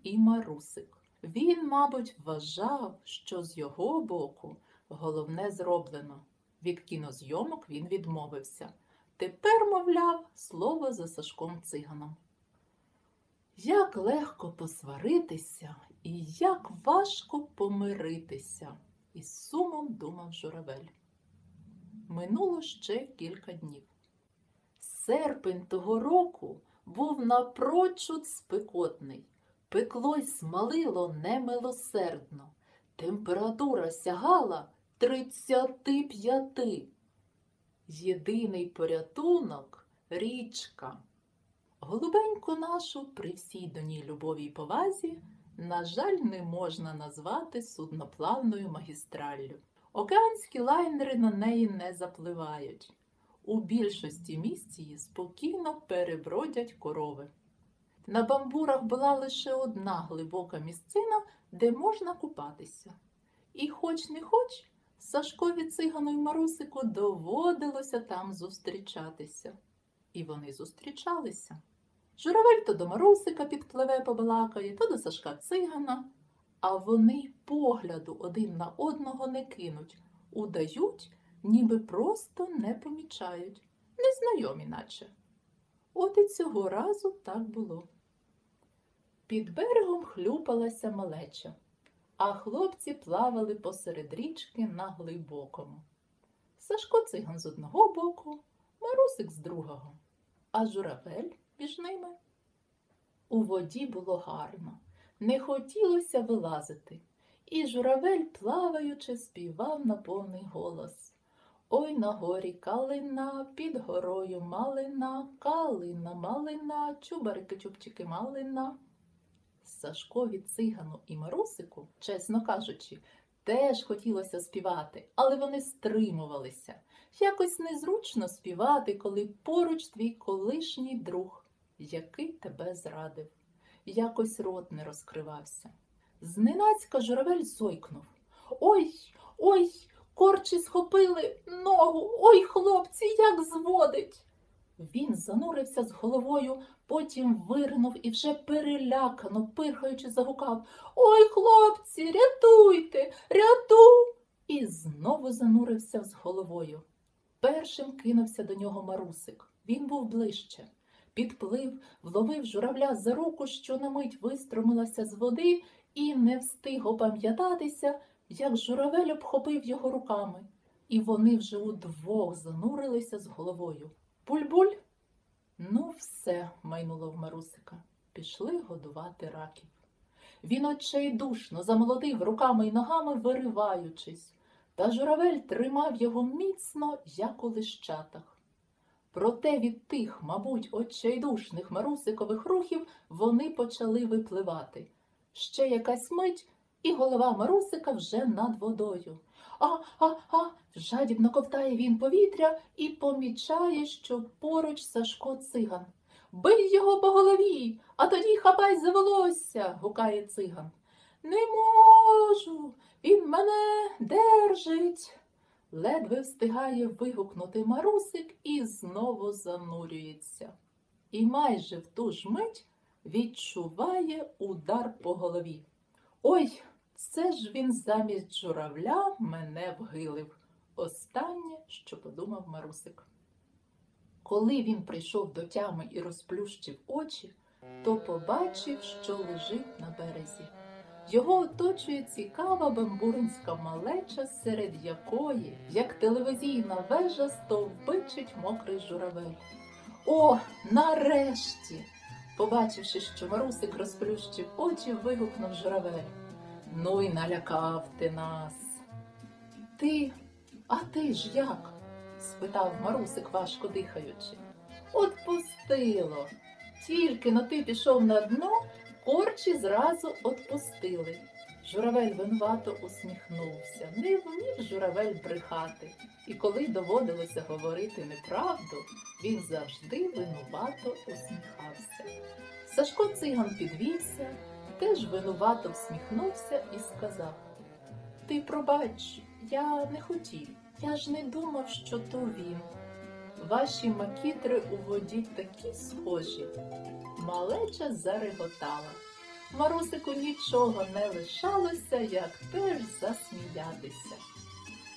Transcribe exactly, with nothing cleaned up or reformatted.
і Марусик. Він, мабуть, вважав, що з його боку головне зроблено. Від кінозйомок він відмовився. Тепер, мовляв, слово за Сашком Циганом. Як легко посваритися і як важко помиритися, із сумом думав Журавель. Минуло ще кілька днів. Серпень того року був напрочуд спекотний. Пекло й смалило немилосердно. Температура сягала тридцяти п'яти. Єдиний порятунок – річка. Голубеньку нашу, при всій до ній любові й повазі, на жаль, не можна назвати судноплавною магістраллю. Океанські лайнери на неї не запливають. У більшості місць її спокійно перебродять корови. На Бамбурах була лише одна глибока місцина, де можна купатися. І хоч не хоч, Сашкові Цигану й Марусику доводилося там зустрічатися. І вони зустрічалися. Журавель то до Марусика підпливе побалакає, то до Сашка Цигана, а вони й погляду один на одного не кинуть, удають, ніби просто не помічають, незнайомі наче. От і цього разу так було. Під берегом хлюпалася малеча, а хлопці плавали посеред річки на глибокому. Сашко Циган з одного боку, Марусик з другого, а Журавель між ними. У воді було гарно, не хотілося вилазити, і Журавель, плаваючи, співав на повний голос. Ой, на горі калина, під горою малина, калина, малина, чубарики-чубчики малина. Сашкові Цигану і Марусику, чесно кажучи, теж хотілося співати, але вони стримувалися. Якось незручно співати, коли поруч твій колишній друг, який тебе зрадив. Якось рот не розкривався. Зненацька Журавель зойкнув. Ой, ой, корчі схопили ногу, ой, хлопці, як зводить! Він занурився з головою, потім виринув і вже перелякано, пирхаючи, загукав: «Ой, хлопці, рятуйте, рятуй!» І знову занурився з головою. Першим кинувся до нього Марусик. Він був ближче. Підплив, вловив журавля за руку, що на мить вистромилася з води, і не встиг опам'ятатися, як журавель обхопив його руками. І вони вже удвох занурилися з головою. Буль-буль? Ну все, майнуло в Марусика. Пішли годувати раків. Він отчайдушно замолотив руками й ногами, вириваючись. Та журавель тримав його міцно, як у лищатах. Проте від тих, мабуть, отчайдушних марусикових рухів вони почали випливати. Ще якась мить, і голова Марусика вже над водою. А-а-а! Жадібно ковтає він повітря і помічає, що поруч Сашко Циган. «Бий його по голові, а тоді хапай за волосся!» – гукає Циган. «Не можу! Він мене держить!» Ледве встигає вигукнути Марусик і знову занурюється. І майже в ту ж мить відчуває удар по голові. «Ой, це ж він замість журавля мене вгилив!» Останнє, що подумав Марусик. Коли він прийшов до тями і розплющив очі, то побачив, що лежить на березі. Його оточує цікава бамбуринська малеча, серед якої, як телевізійна вежа, стовбичить мокрий журавель. «О, нарешті!» Побачивши, що Марусик розплющив очі, вигукнув журавель. «Ну й налякав ти нас!» «Ти, а ти ж як?» – спитав Марусик, важко дихаючи. «От пустило! Тільки но ти пішов на дно, корчі зразу отпустили». Журавель винувато усміхнувся. Не вмів журавель брехати. І коли доводилося говорити неправду, він завжди винувато усміхався. Сашко Циган підвівся, теж винувато всміхнувся і сказав: «Ти пробач, я не хотів, я ж не думав, що то він. Ваші макітри у воді такі схожі». Малеча зареготала. Марусику нічого не лишалося, як теж засміятися.